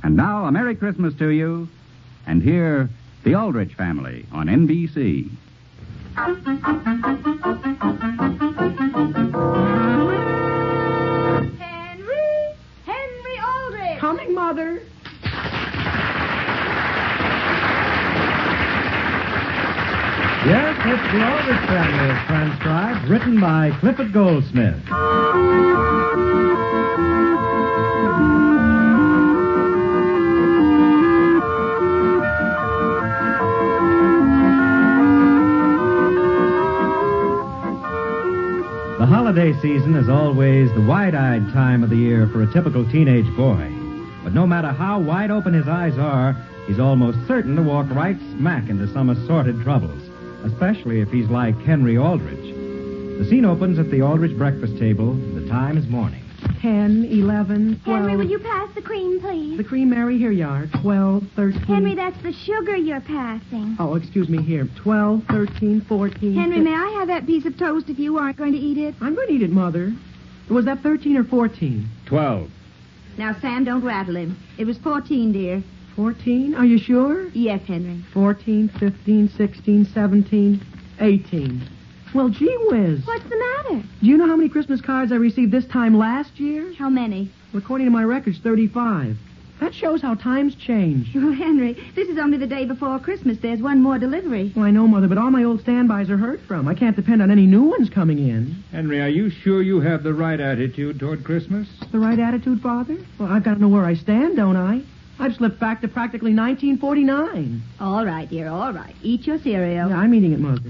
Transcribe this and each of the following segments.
And now, a Merry Christmas to you. And here, the Aldrich Family on NBC. Henry Aldrich! Coming, Mother. Yes, it's The Aldrich Family is transcribed, written by Clifford Goldsmith. The holiday season is always the wide-eyed time of the year for a typical teenage boy. But no matter how wide open his eyes are, he's almost certain to walk right smack into some assorted troubles, especially if he's like Henry Aldrich. The scene opens at the Aldrich breakfast table. The time is morning. 10, 11, 12. Henry, will you pass the cream, please? The cream, Mary, here you are. 12, 13. Henry, that's the sugar you're passing. Oh, excuse me, here. 12, 13, 14. Henry, may I have that piece of toast if you aren't going to eat it? I'm going to eat it, Mother. Was that 13 or 14? 12. Now, Sam, don't rattle him. It was 14, dear. 14? Are you sure? Yes, Henry. 14, 15, 16, 17, 18. Well, gee whiz. What's the matter? Do you know how many Christmas cards I received this time last year? How many? According to my records, 35. That shows how times change. Oh, Henry, this is only the day before Christmas. There's one more delivery. Well, I know, Mother, but all my old standbys are heard from. I can't depend on any new ones coming in. Henry, are you sure you have the right attitude toward Christmas? The right attitude, Father? Well, I've got to know where I stand, don't I? I've slipped back to practically 1949. All right, dear, all right. Eat your cereal. Yeah, I'm eating it, Mother.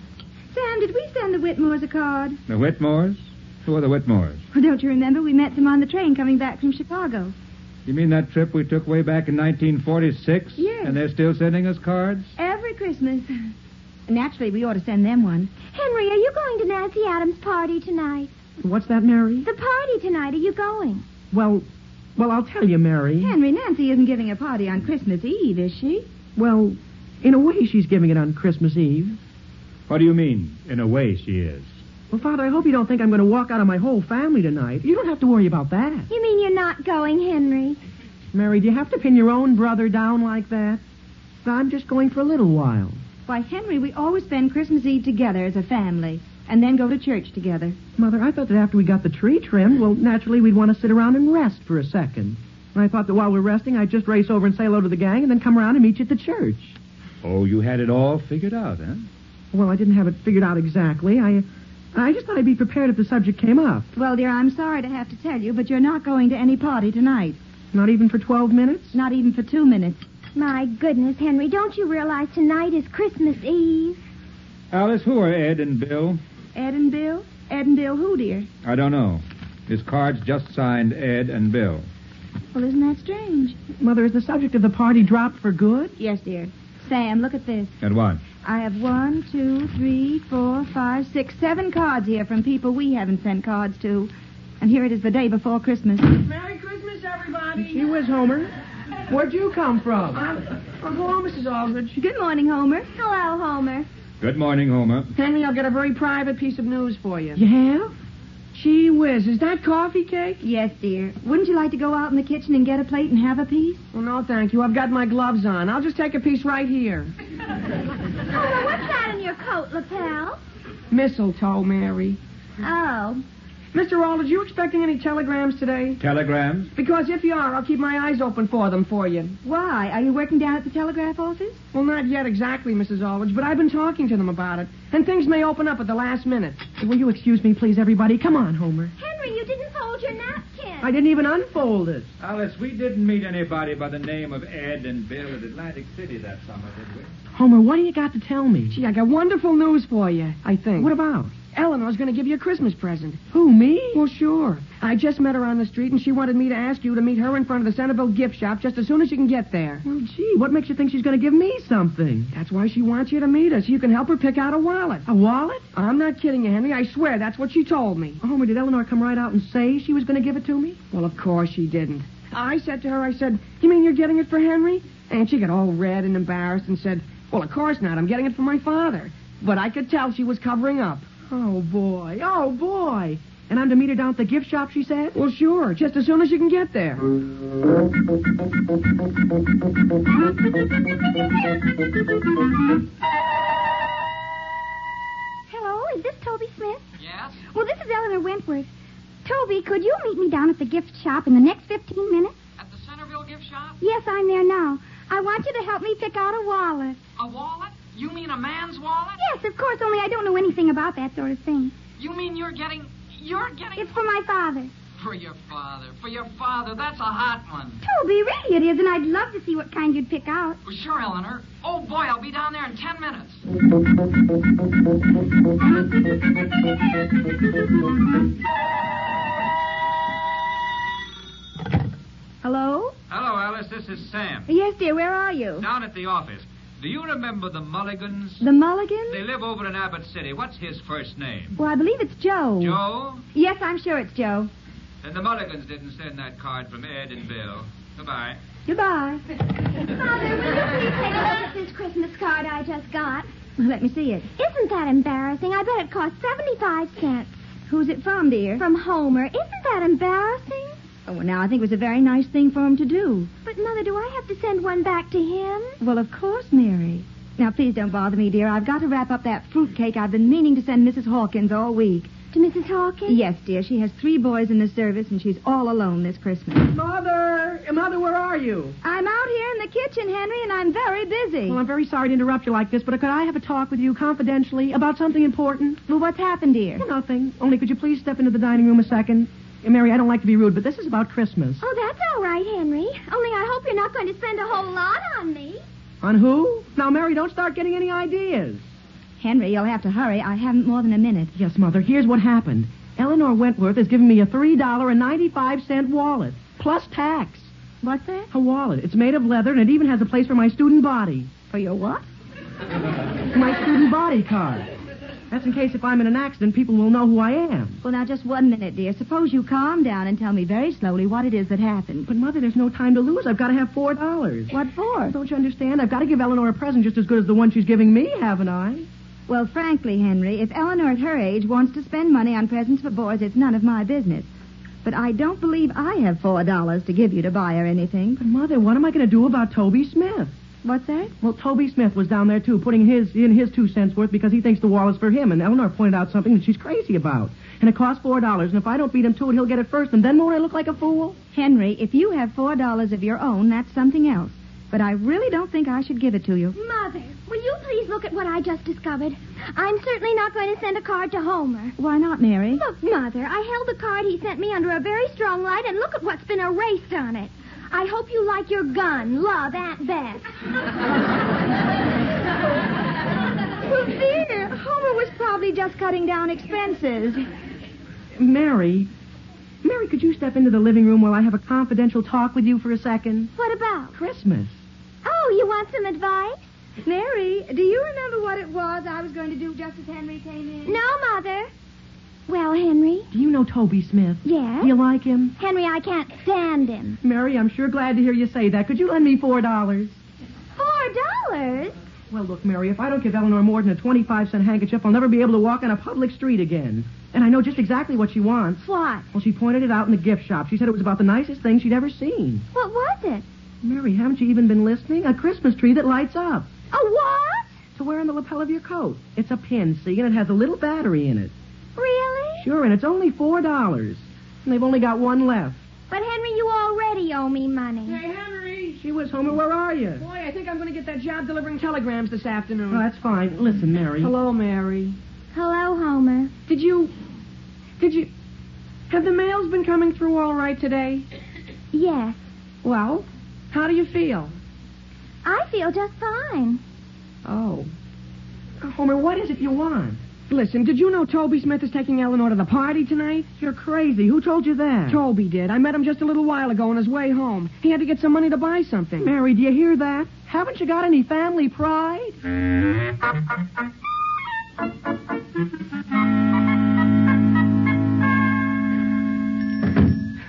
Sam, did we send the Whitmores a card? The Whitmores? Who are the Whitmores? Well, don't you remember? We met them on the train coming back from Chicago. You mean that trip we took way back in 1946? Yes. And they're still sending us cards? Every Christmas. Naturally, we ought to send them one. Henry, are you going to Nancy Adams' party tonight? What's that, Mary? The party tonight. Are you going? Well, I'll tell you, Mary. Henry, Nancy isn't giving a party on Christmas Eve, is she? Well, in a way, she's giving it on Christmas Eve. What do you mean, in a way she is? Well, Father, I hope you don't think I'm going to walk out on my whole family tonight. You don't have to worry about that. You mean you're not going, Henry? Mary, do you have to pin your own brother down like that? I'm just going for a little while. Why, Henry, we always spend Christmas Eve together as a family, and then go to church together. Mother, I thought that after we got the tree trimmed, well, naturally we'd want to sit around and rest for a second. And I thought that while we're resting, I'd just race over and say hello to the gang and then come around and meet you at the church. Oh, you had it all figured out, huh? Well, I didn't have it figured out exactly. I just thought I'd be prepared if the subject came up. Well, dear, I'm sorry to have to tell you, but you're not going to any party tonight. Not even for 12 minutes? Not even for 2 minutes. My goodness, Henry, don't you realize tonight is Christmas Eve? Alice, who are Ed and Bill? Ed and Bill? Ed and Bill who, dear? I don't know. This card's just signed Ed and Bill. Well, isn't that strange? Mother, is the subject of the party dropped for good? Yes, dear. Sam, look at this. And what? I have 1, 2, 3, 4, 5, 6, 7 cards here from people we haven't sent cards to. And here it is the day before Christmas. Merry Christmas, everybody. Gee whiz, Homer. Where'd you come from? Hello, Mrs. Aldrich. Good morning, Homer. Hello, Homer. Good morning, Homer. Henry, I'll get a very private piece of news for you. You have? Gee whiz, is that coffee cake? Yes, dear. Wouldn't you like to go out in the kitchen and get a plate and have a piece? Oh, no, thank you. I've got my gloves on. I'll just take a piece right here. Homer, what's that in your coat lapel? Mistletoe, Mary. Oh. Mr. Aldrich, you expecting any telegrams today? Telegrams? Because if you are, I'll keep my eyes open for them for you. Why? Are you working down at the telegraph office? Well, not yet exactly, Mrs. Aldrich, but I've been talking to them about it. And things may open up at the last minute. Will you excuse me, please, everybody? Come on, Homer. Henry, you didn't fold your napkin. I didn't even unfold it. Alice, we didn't meet anybody by the name of Ed and Bill at Atlantic City that summer, did we? Homer, what do you got to tell me? Gee, I got wonderful news for you, I think. What about? Eleanor's going to give you a Christmas present. Who, me? Well, sure. I just met her on the street, and she wanted me to ask you to meet her in front of the Centerville gift shop just as soon as you can get there. Well, gee, what makes you think she's going to give me something? That's why she wants you to meet us. So you can help her pick out a wallet. A wallet? I'm not kidding you, Henry. I swear that's what she told me. Homer, did Eleanor come right out and say she was going to give it to me? Well, of course she didn't. I said to her, you mean you're getting it for Henry? And she got all red and embarrassed and said, well, of course not. I'm getting it for my father. But I could tell she was covering up. Oh, boy. Oh, boy. And I'm to meet her down at the gift shop, she said? Well, sure, just as soon as you can get there. Hello, is this Toby Smith? Yes? Well, this is Eleanor Wentworth. Toby, could you meet me down at the gift shop in the next 15 minutes? At the Centerville gift shop? Yes, I'm there now. I want you to help me pick out a wallet. A wallet? You mean a man's wallet? Yes, of course, only I don't know anything about that sort of thing. You mean you're getting... It's for my father. For your father. For your father. That's a hot one. Toby, really it is, and I'd love to see what kind you'd pick out. Well, sure, Eleanor. Oh, boy, I'll be down there in 10 minutes. Hello? Hello, Alice. This is Sam. Yes, dear, where are you? Down at the office. Do you remember the Mulligans? The Mulligans? They live over in Abbott City. What's his first name? Well, I believe it's Joe. Joe? Yes, I'm sure it's Joe. Then the Mulligans didn't send that card from Ed and Bill. Goodbye. Goodbye. Father, will you please take a look at this Christmas card I just got? Let me see it. Isn't that embarrassing? I bet it cost 75 cents. Who's it from, dear? From Homer. Isn't that embarrassing? Oh, well, now, I think it was a very nice thing for him to do. But, Mother, do I have to send one back to him? Well, of course, Mary. Now, please don't bother me, dear. I've got to wrap up that fruitcake I've been meaning to send Mrs. Hawkins all week. To Mrs. Hawkins? Yes, dear. She has 3 boys in the service, and she's all alone this Christmas. Mother, where are you? I'm out here in the kitchen, Henry, and I'm very busy. Well, I'm very sorry to interrupt you like this, but could I have a talk with you confidentially about something important? Well, what's happened, dear? Well, nothing. Only could you please step into the dining room a second? Mary, I don't like to be rude, but this is about Christmas. Oh, that's all right, Henry. Only I hope you're not going to spend a whole lot on me. On who? Now, Mary, don't start getting any ideas. Henry, you'll have to hurry. I haven't more than a minute. Yes, Mother, here's what happened. Eleanor Wentworth has given me a $3.95 wallet, plus tax. What's that? A wallet. It's made of leather, and it even has a place for my student body. For your what? My student body card. That's in case if I'm in an accident, people will know who I am. Well, now, just 1 minute, dear. Suppose you calm down and tell me very slowly what it is that happened. But, Mother, there's no time to lose. I've got to have $4. What for? Don't you understand? I've got to give Eleanor a present just as good as the one she's giving me, haven't I? Well, frankly, Henry, if Eleanor at her age wants to spend money on presents for boys, it's none of my business. But I don't believe I have $4 to give you to buy her anything. But, Mother, what am I going to do about Toby Smith? What's that? Well, Toby Smith was down there, too, putting in his 2 cents worth because he thinks the wallet's for him, and Eleanor pointed out something that she's crazy about. And it costs $4, and if I don't beat him to it, he'll get it first, and then won't I look like a fool? Henry, if you have $4 of your own, that's something else. But I really don't think I should give it to you. Mother, will you please look at what I just discovered? I'm certainly not going to send a card to Homer. Why not, Mary? Look, Mother, I held the card he sent me under a very strong light, and look at what's been erased on it. I hope you like your gun. Love, Aunt Beth. Well, dear, Homer was probably just cutting down expenses. Mary, could you step into the living room while I have a confidential talk with you for a second? What about? Christmas. Oh, you want some advice? Mary, do you remember what it was I was going to do just as Henry came in? No, Mother. Well, Henry? Do you know Toby Smith? Yes. Do you like him? Henry, I can't stand him. Mary, I'm sure glad to hear you say that. Could you lend me $4? $4? Well, look, Mary, if I don't give Eleanor more than a 25-cent handkerchief, I'll never be able to walk on a public street again. And I know just exactly what she wants. What? Well, she pointed it out in the gift shop. She said it was about the nicest thing she'd ever seen. What was it? Mary, haven't you even been listening? A Christmas tree that lights up. A what? To wear on the lapel of your coat. It's a pin, see, and it has a little battery in it. Really? Sure, and it's only $4. And they've only got one left. But, Henry, you already owe me money. Hey, Henry! She was Homer. Where are you? Boy, I think I'm going to get that job delivering telegrams this afternoon. Oh, that's fine. Listen, Mary. Hello, Mary. Hello, Homer. Did you... Have the mails been coming through all right today? Yes. Well, how do you feel? I feel just fine. Oh. Homer, what is it you want? Listen, did you know Toby Smith is taking Eleanor to the party tonight? You're crazy. Who told you that? Toby did. I met him just a little while ago on his way home. He had to get some money to buy something. Mary, do you hear that? Haven't you got any family pride?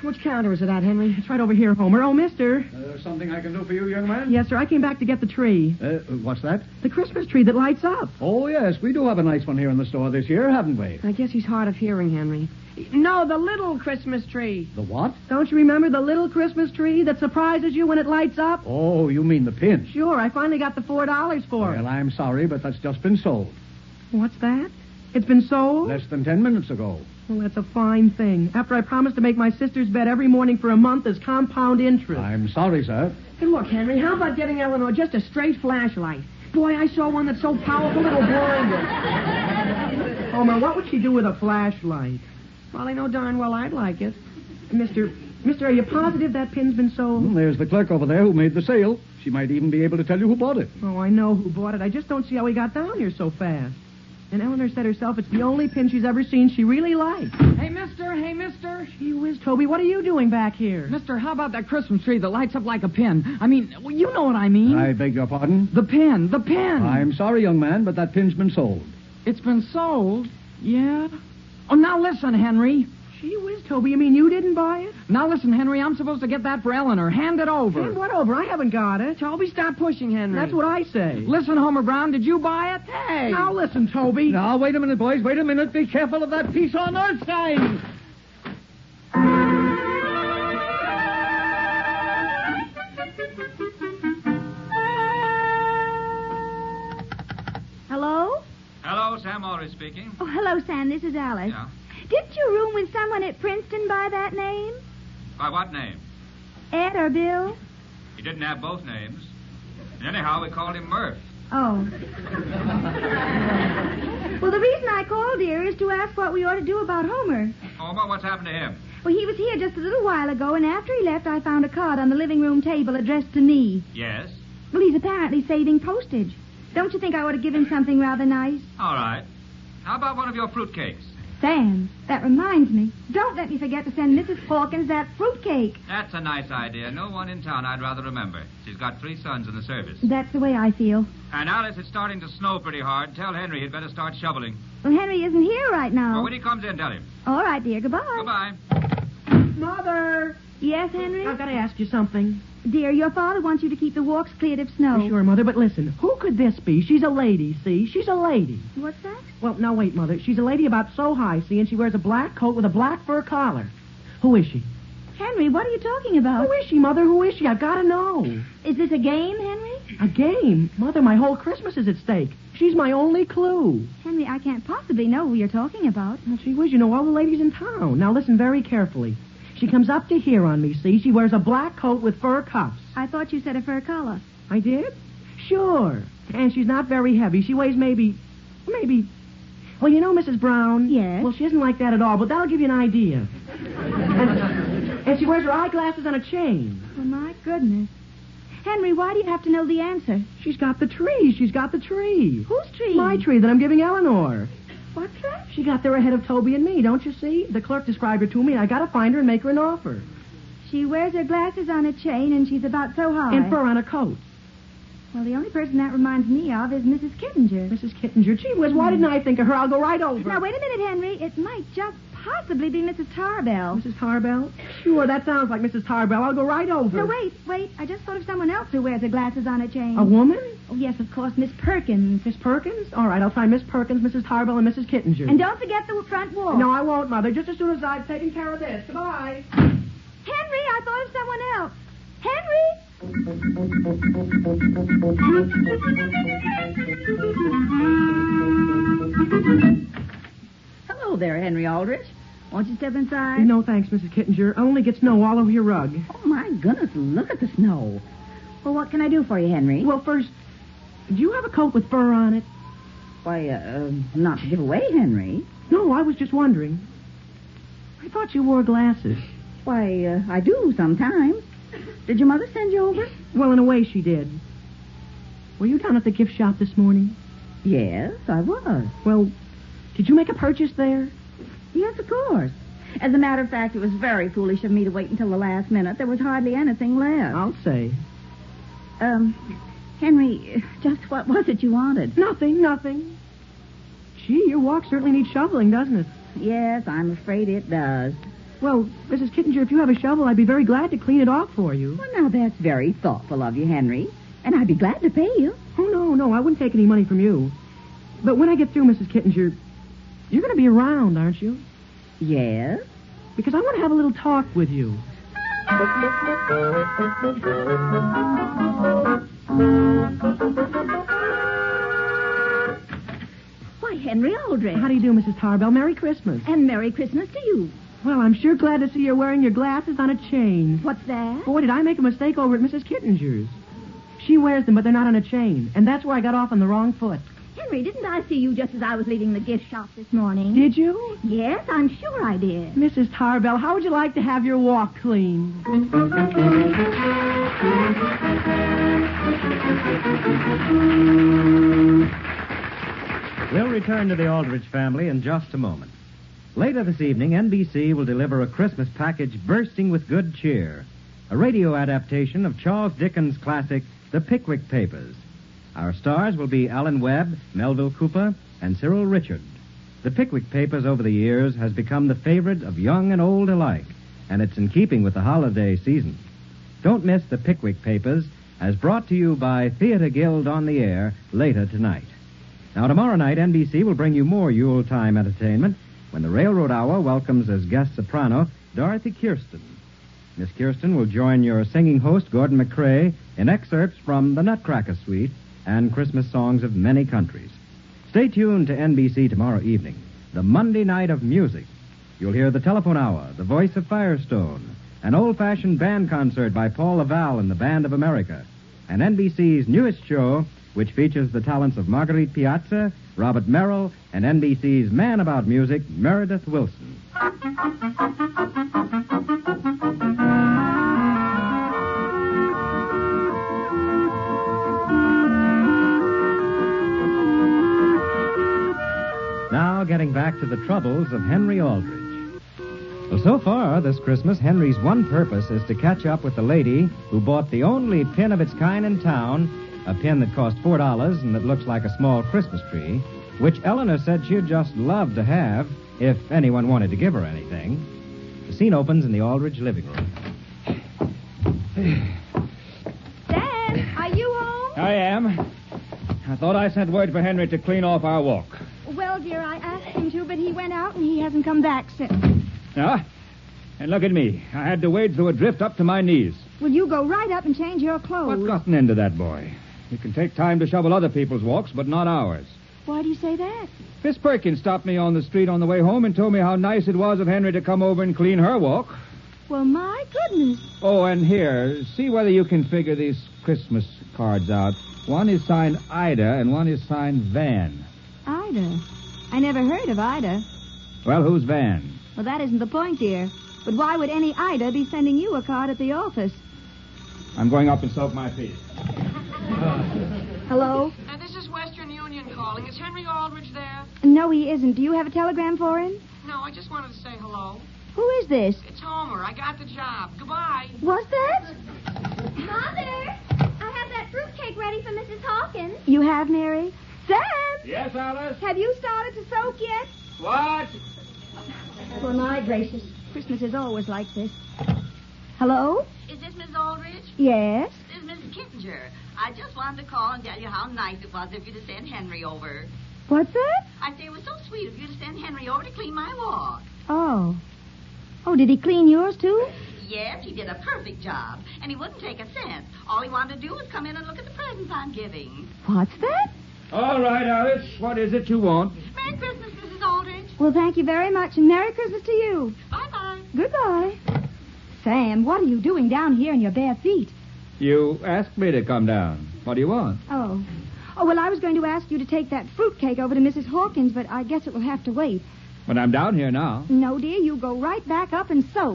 Which counter is it at, Henry? It's right over here, Homer. Oh, mister. Something I can do for you, young man? Yes, sir. I came back to get the tree. What's that? The Christmas tree that lights up. Oh, yes. We do have a nice one here in the store this year, haven't we? I guess he's hard of hearing, Henry. No, the little Christmas tree. The what? Don't you remember the little Christmas tree that surprises you when it lights up? Oh, you mean the pin? Sure. I finally got the $4 for it. Well, I'm sorry, but that's just been sold. What's that? It's been sold? Less than 10 minutes ago. Well, that's a fine thing. After I promised to make my sister's bed every morning for a month as compound interest. I'm sorry, sir. Hey, look, Henry, how about getting Eleanor just a straight flashlight? Boy, I saw one that's so powerful it'll blind her. Homer, what would she do with a flashlight? Well, I know darn well I'd like it. Mister, are you positive that pin's been sold? There's the clerk over there who made the sale. She might even be able to tell you who bought it. Oh, I know who bought it. I just don't see how he got down here so fast. And Eleanor said herself it's the only pin she's ever seen she really likes. Hey, mister. Gee whiz, Toby, what are you doing back here? Mister, how about that Christmas tree that lights up like a pin? I mean, well, you know what I mean. I beg your pardon? The pin. I'm sorry, young man, but that pin's been sold. It's been sold? Yeah. Oh, now listen, Henry. Gee whiz, Toby, you mean you didn't buy it? Now listen, Henry, I'm supposed to get that for Eleanor. Hand it over. Hand what over? I haven't got it. Toby, stop pushing, Henry. That's what I say. Listen, Homer Brown, did you buy it? Hey. Now listen, Toby. Now, wait a minute, boys. Wait a minute. Be careful of that piece on earth sign. Hello? Hello, Sam Aldrich speaking. Oh, hello, Sam. This is Alice. Yeah? Didn't you room with someone at Princeton by that name? By what name? Ed or Bill? He didn't have both names. And anyhow, we called him Murph. Oh. Well, the reason I called, dear, is to ask what we ought to do about Homer. Homer, what's happened to him? Well, he was here just a little while ago, and after he left, I found a card on the living room table addressed to me. Yes? Well, he's apparently saving postage. Don't you think I ought to give him something rather nice? All right. How about one of your fruitcakes? Sam, that reminds me. Don't let me forget to send Mrs. Hawkins that fruitcake. That's a nice idea. No one in town I'd rather remember. She's got 3 sons in the service. That's the way I feel. And Alice, it's starting to snow pretty hard. Tell Henry he'd better start shoveling. Well, Henry isn't here right now. Well, when he comes in, tell him. All right, dear. Goodbye. Goodbye. Mother! Yes, Henry? I've got to ask you something. Dear, your father wants you to keep the walks cleared of snow. Sure, Mother, but listen. Who could this be? She's a lady, see? She's a lady. What's that? Well, now, wait, Mother. She's a lady about so high, see, and she wears a black coat with a black fur collar. Who is she? Henry, what are you talking about? Who is she, Mother? Who is she? I've got to know. Is this a game, Henry? A game? Mother, my whole Christmas is at stake. She's my only clue. Henry, I can't possibly know who you're talking about. Well, gee whiz, you know all the ladies in town. Now, listen very carefully. She comes up to here on me, see? She wears a black coat with fur cuffs. I thought you said a fur collar. I did? Sure. And she's not very heavy. She weighs maybe... Well, you know, Mrs. Brown? Yes? Well, she isn't like that at all, but that'll give you an idea. And she wears her eyeglasses on a chain. Oh, my goodness. Henry, why do you have to know the answer? She's got the tree. She's got the tree. Whose tree? My tree that I'm giving Eleanor. What's that? She got there ahead of Toby and me, don't you see? The clerk described her to me. I got to find her and make her an offer. She wears her glasses on a chain, and she's about so high. And fur on a coat. Well, the only person that reminds me of is Mrs. Kittinger. Mrs. Kittinger. Gee whiz, why didn't I think of her? I'll go right over. Now, wait a minute, Henry. It might just possibly be Mrs. Tarbell. Mrs. Tarbell? Sure, that sounds like Mrs. Tarbell. I'll go right over. No, wait. I just thought of someone else who wears her glasses on a chain. A woman? Oh, yes, of course, Miss Perkins. Miss Perkins? All right, I'll try Miss Perkins, Mrs. Tarbell, and Mrs. Kittinger. And don't forget the front wall. No, I won't, Mother. Just as soon as I've taken care of this. Goodbye. Henry, I thought of someone else. Henry! Hello there, Henry Aldrich. Won't you step inside? No, thanks, Mrs. Kittinger. I only get snow all over your rug. Oh, my goodness, look at the snow. Well, what can I do for you, Henry? Well, first, do you have a coat with fur on it? Why, not to give away, Henry. No, I was just wondering. I thought you wore glasses. Why, I do sometimes. Did your mother send you over? Well, in a way, she did. Were you down at the gift shop this morning? Yes, I was. Well, did you make a purchase there? Yes, of course. As a matter of fact, it was very foolish of me to wait until the last minute. There was hardly anything left. I'll say. Henry, just what was it you wanted? Nothing. Gee, your walk certainly needs shoveling, doesn't it? Yes, I'm afraid it does. Well, Mrs. Kittinger, if you have a shovel, I'd be very glad to clean it off for you. Well, now, that's very thoughtful of you, Henry. And I'd be glad to pay you. Oh, no, I wouldn't take any money from you. But when I get through, Mrs. Kittinger, you're going to be around, aren't you? Yes? Because I want to have a little talk with you. Why, Henry Aldrich. How do you do, Mrs. Tarbell? Merry Christmas. And Merry Christmas to you. Well, I'm sure glad to see you're wearing your glasses on a chain. What's that? Boy, did I make a mistake over at Mrs. Kittinger's. She wears them, but they're not on a chain. And that's where I got off on the wrong foot. Henry, didn't I see you just as I was leaving the gift shop this morning? Did you? Yes, I'm sure I did. Mrs. Tarbell, how would you like to have your walk cleaned? We'll return to the Aldrich family in just a moment. Later this evening, NBC will deliver a Christmas package bursting with good cheer. A radio adaptation of Charles Dickens' classic, The Pickwick Papers. Our stars will be Alan Webb, Melville Cooper, and Cyril Richard. The Pickwick Papers over the years has become the favorite of young and old alike, and it's in keeping with the holiday season. Don't miss The Pickwick Papers, as brought to you by Theater Guild on the Air later tonight. Now, tomorrow night, NBC will bring you more Yuletime entertainment when the Railroad Hour welcomes as guest soprano Dorothy Kirsten. Miss Kirsten will join your singing host, Gordon McCrae, in excerpts from The Nutcracker Suite and Christmas songs of many countries. Stay tuned to NBC tomorrow evening, the Monday night of music. You'll hear the Telephone Hour, the Voice of Firestone, an old-fashioned band concert by Paul Laval and the Band of America, and NBC's newest show, which features the talents of Marguerite Piazza, Robert Merrill, and NBC's man about music, Meredith Wilson. Now, getting back to the troubles of Henry Aldrich. Well, so far this Christmas, Henry's one purpose is to catch up with the lady who bought the only pin of its kind in town, a pin that cost $4 and that looks like a small Christmas tree, which Eleanor said she'd just love to have if anyone wanted to give her anything. The scene opens in the Aldrich living room. Dan, are you home? I am. I thought I sent word for Henry to clean off our walk. Well, dear, I asked him to, but he went out and he hasn't come back since. Ah, and look at me. I had to wade through a drift up to my knees. Will you go right up and change your clothes? What got an end to that boy? He can take time to shovel other people's walks, but not ours. Why do you say that? Miss Perkins stopped me on the street on the way home and told me how nice it was of Henry to come over and clean her walk. Well, my goodness. Oh, and here, see whether you can figure these Christmas cards out. One is signed Ida and one is signed Van. Ida? I never heard of Ida. Well, who's Van? Well, that isn't the point, dear. But why would any Ida be sending you a card at the office? I'm going up and soak my feet. Hello? This is Western Union calling. Is Henry Aldrich there? No, he isn't. Do you have a telegram for him? No, I just wanted to say hello. Who is this? It's Homer. I got the job. Goodbye. What's that? Mother, I have that fruitcake ready for Mrs. Hawkins. You have, Mary? Sam! Yes, Alice? Have you started to soak yet? What? For my gracious. Christmas is always like this. Hello? Is this Miss Aldrich? Yes? This is Mrs. Kittinger. I just wanted to call and tell you how nice it was of you to send Henry over. What's that? I say it was so sweet of you to send Henry over to clean my walk. Oh. Oh, did he clean yours, too? Yes, he did a perfect job. And he wouldn't take a cent. All he wanted to do was come in and look at the presents I'm giving. What's that? All right, Alice. What is it you want? Merry Christmas, Mrs. Aldrich. Well, thank you very much, and Merry Christmas to you. Bye-bye. Goodbye. Sam, what are you doing down here in your bare feet? You asked me to come down. What do you want? Oh. Oh, well, I was going to ask you to take that fruitcake over to Mrs. Hawkins, but I guess it will have to wait. But I'm down here now. No, dear, you go right back up and soak.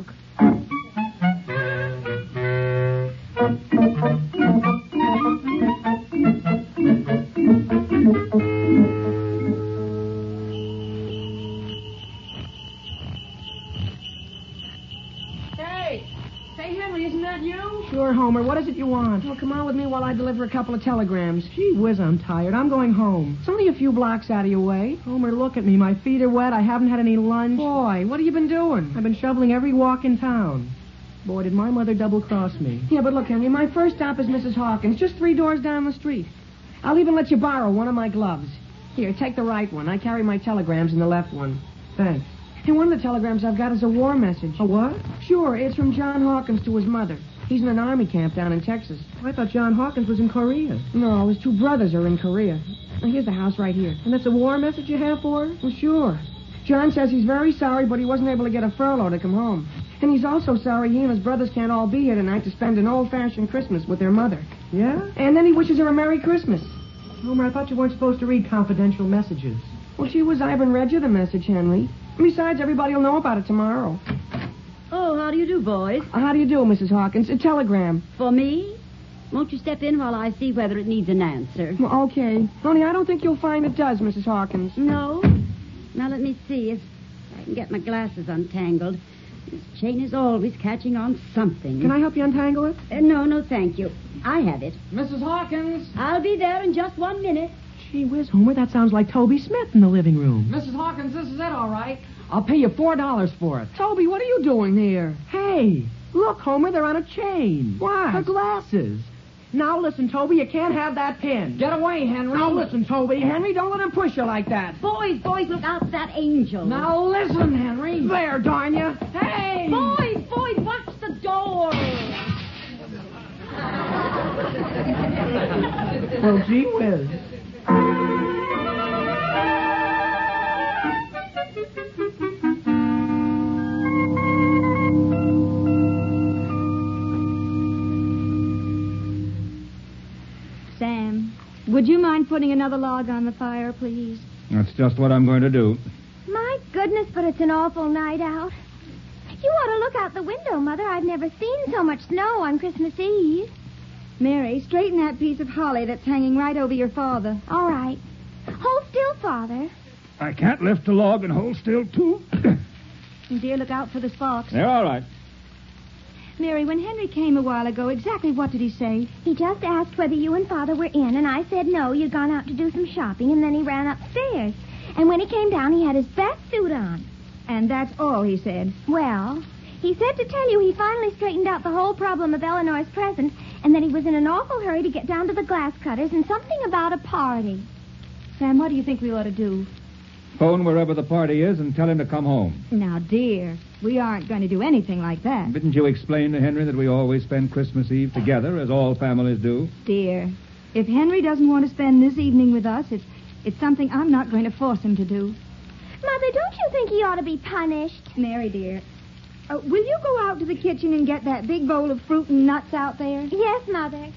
Hey, Henry, isn't that you? Sure, Homer. Homer. What is it you want? Well, come on with me while I deliver a couple of telegrams. Gee whiz, I'm tired. I'm going home. It's only a few blocks out of your way. Homer, look at me. My feet are wet. I haven't had any lunch. Boy, what have you been doing? I've been shoveling every walk in town. Boy, did my mother double-cross me. Yeah, but look, Henry, my first stop is Mrs. Hawkins, just 3 doors down the street. I'll even let you borrow one of my gloves. Here, take the right one. I carry my telegrams in the left one. Thanks. And one of the telegrams I've got is a war message. A what? Sure, it's from John Hawkins to his mother. He's in an army camp down in Texas. I thought John Hawkins was in Korea. No, his 2 brothers are in Korea. Now, here's the house right here. And that's a war message you have for her? Well, sure. John says he's very sorry, but he wasn't able to get a furlough to come home. And he's also sorry he and his brothers can't all be here tonight to spend an old-fashioned Christmas with their mother. Yeah? And then he wishes her a Merry Christmas. Homer, I thought you weren't supposed to read confidential messages. Well, she was. I haven't read you the message, Henry. Besides, everybody will know about it tomorrow. Oh, how do you do, boys? How do you do, Mrs. Hawkins? A telegram. For me? Won't you step in while I see whether it needs an answer? Well, okay. Only I don't think you'll find it does, Mrs. Hawkins. No? Now, let me see if I can get my glasses untangled. This chain is always catching on something. Can I help you untangle it? No, thank you. I have it. Mrs. Hawkins! I'll be there in just 1 minute. Gee whiz, Homer, that sounds like Toby Smith in the living room. Mrs. Hawkins, this is it, all right. I'll pay you $4 for it. Toby, what are you doing here? Hey, look, Homer, they're on a chain. Why? The glasses. Now listen, Toby, you can't have that pin. Get away, Henry. Now listen, Toby. Henry, don't let him push you like that. Boys, look out for that angel. Now listen, Henry. There, darn you. Hey! Boys, watch the door. Oh, gee whiz. Sam, would you mind putting another log on the fire, please? That's just what I'm going to do. My goodness, but it's an awful night out. You ought to look out the window, Mother. I've never seen so much snow on Christmas Eve. Mary, straighten that piece of holly that's hanging right over your father. All right. Hold still, Father. I can't lift a log and hold still, too. And dear, look out for the sparks. They're all right. Mary, when Henry came a while ago, exactly what did he say? He just asked whether you and Father were in, and I said no, you'd gone out to do some shopping, and then he ran upstairs. And when he came down, he had his best suit on. And that's all he said. Well, he said to tell you he finally straightened out the whole problem of Eleanor's present, and that he was in an awful hurry to get down to the glass cutters and something about a party. Sam, what do you think we ought to do? Phone wherever the party is and tell him to come home. Now, dear, we aren't going to do anything like that. Didn't you explain to Henry that we always spend Christmas Eve together, as all families do? Dear, if Henry doesn't want to spend this evening with us, it's something I'm not going to force him to do. Mother, don't you think he ought to be punished? Mary, dear, will you go out to the kitchen and get that big bowl of fruit and nuts out there? Yes, Mother.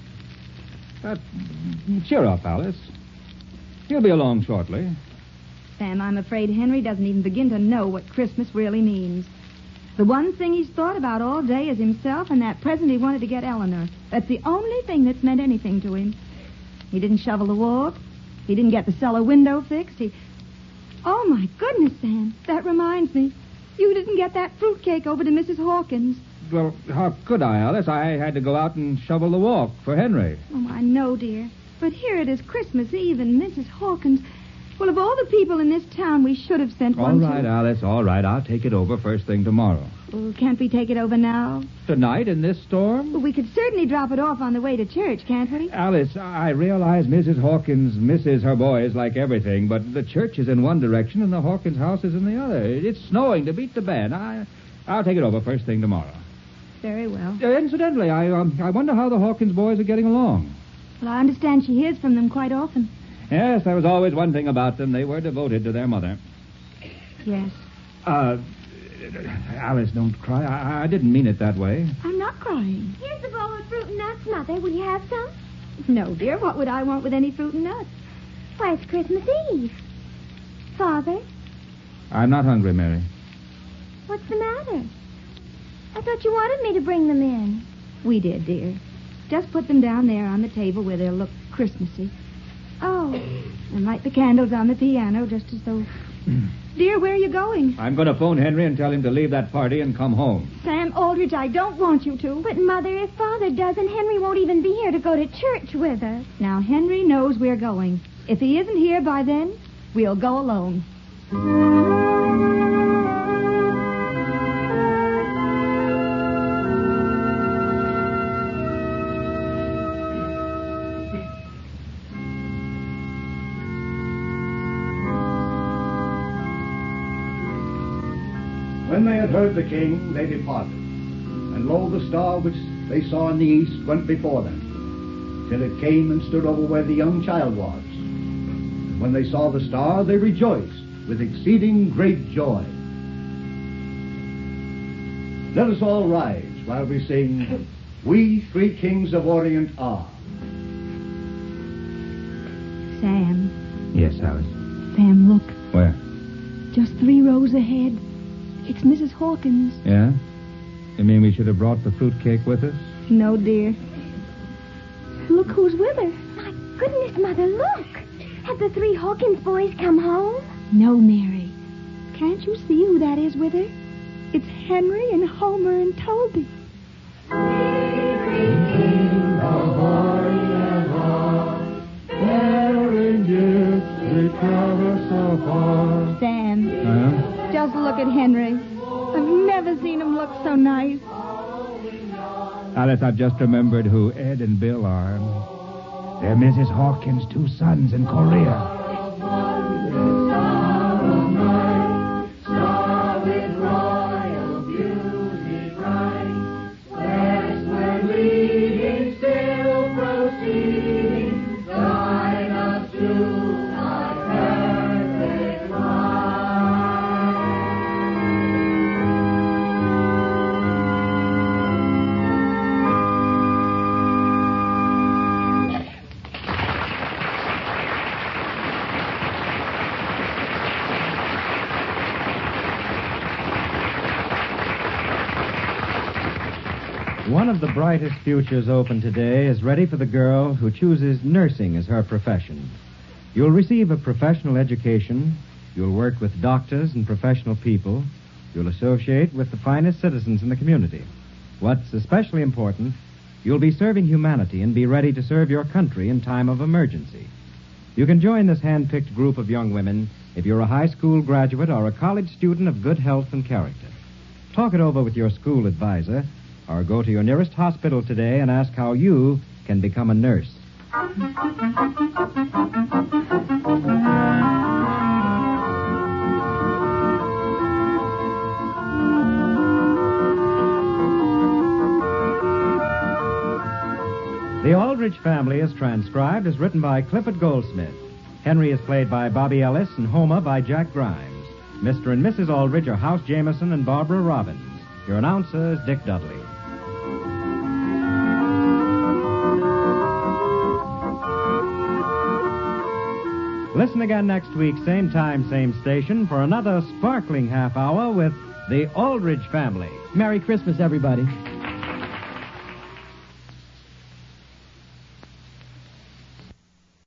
Cheer up, Alice. He'll be along shortly. Sam, I'm afraid Henry doesn't even begin to know what Christmas really means. The one thing he's thought about all day is himself and that present he wanted to get Eleanor. That's the only thing that's meant anything to him. He didn't shovel the walk. He didn't get the cellar window fixed. Oh, my goodness, Sam. That reminds me. You didn't get that fruitcake over to Mrs. Hawkins. Well, how could I, Alice? I had to go out and shovel the walk for Henry. Oh, I know, dear. But here it is Christmas Eve and Mrs. Hawkins. Well, of all the people in this town, we should have sent one to... All right, Alice, all right. I'll take it over first thing tomorrow. Well, can't we take it over now? Tonight in this storm? Well, we could certainly drop it off on the way to church, can't we? Alice, I realize Mrs. Hawkins misses her boys like everything, but the church is in one direction and the Hawkins house is in the other. It's snowing to beat the band. I'll take it over first thing tomorrow. Very well. Incidentally, I wonder how the Hawkins boys are getting along. Well, I understand she hears from them quite often. Yes, there was always one thing about them. They were devoted to their mother. Yes. Alice, don't cry. I didn't mean it that way. I'm not crying. Here's a bowl of fruit and nuts, Mother. Will you have some? No, dear. What would I want with any fruit and nuts? Why, it's Christmas Eve. Father? I'm not hungry, Mary. What's the matter? I thought you wanted me to bring them in. We did, dear. Just put them down there on the table where they'll look Christmassy. Oh. And light the candles on the piano just as though Dear, where are you going? I'm going to phone Henry and tell him to leave that party and come home. Sam Aldrich, I don't want you to. But, Mother, if Father doesn't, Henry won't even be here to go to church with us. Now, Henry knows we're going. If he isn't here by then, we'll go alone. When they had heard the king, they departed. And lo, the star which they saw in the east went before them, till it came and stood over where the young child was. And when they saw the star, they rejoiced with exceeding great joy. Let us all rise while we sing, We Three Kings of Orient Are. Sam. Yes, Alice. Sam, look. Where? Just 3 rows ahead. It's Mrs. Hawkins. Yeah? You mean we should have brought the fruitcake with us? No, dear. Look who's with her. My goodness, Mother, look. Have the 3 Hawkins boys come home? No, Mary. Can't you see who that is with her? It's Henry and Homer and Toby. Sam, just look at Henry. I've never seen him look so nice. Alice, I've just remembered who Ed and Bill are. They're Mrs. Hawkins' 2 sons in Korea. One of the brightest futures open today is ready for the girl who chooses nursing as her profession. You'll receive a professional education. You'll work with doctors and professional people. You'll associate with the finest citizens in the community. What's especially important, you'll be serving humanity and be ready to serve your country in time of emergency. You can join this hand-picked group of young women if you're a high school graduate or a college student of good health and character. Talk it over with your school advisor, or go to your nearest hospital today and ask how you can become a nurse. The Aldrich Family is transcribed as written by Clifford Goldsmith. Henry is played by Bobby Ellis and Homer by Jack Grimes. Mr. and Mrs. Aldrich are House Jameson and Barbara Robbins. Your announcer is Dick Dudley. Listen again next week, same time, same station, for another sparkling half hour with the Aldrich Family. Merry Christmas, everybody.